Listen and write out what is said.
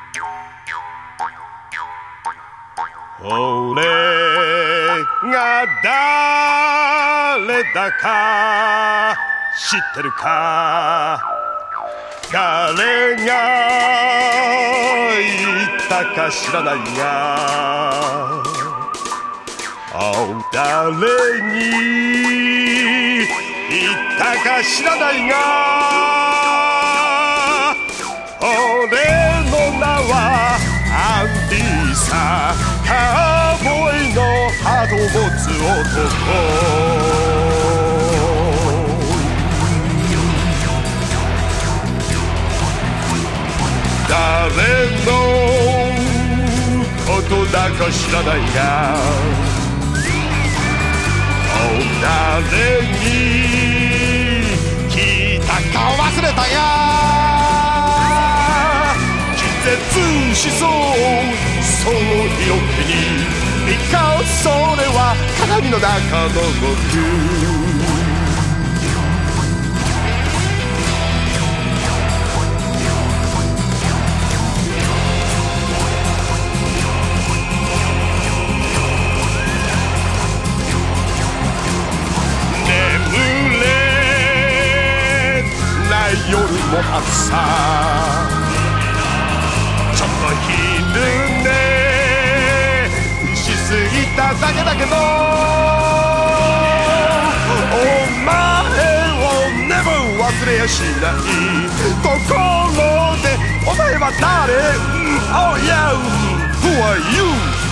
俺が誰だか知ってるか、誰が言ったか知らないが、誰に言ったか知らないが、俺の名はアンディさ、カウボーイのハートを持つ男。誰のことだか知らないが、誰に聞いたか忘れたが、気絶しそうその色気に、because それは鏡の中の僕。夜もあるさ、ちょっと昼寝しすぎただけだけど、お前を never 忘れやしない。心でお前は誰？ Oh yeah, who are you?